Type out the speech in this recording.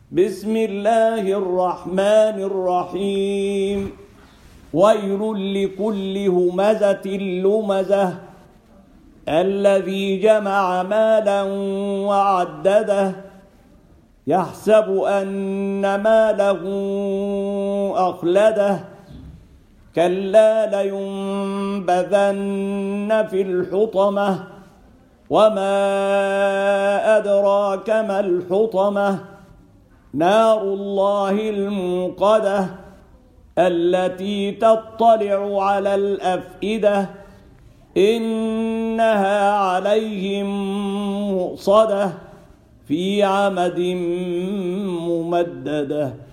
بسم الله الرحمن الرحيم ويل لكل همزة لمزة الذي جمع مالا وعدده يحسب أن ماله أخلده كلا لينبذن في الحطمة وما أدراك ما الحطمة نار الله الموقدة التي تطلع على الأفئدة إنها عليهم مؤصدة في عمد ممددة.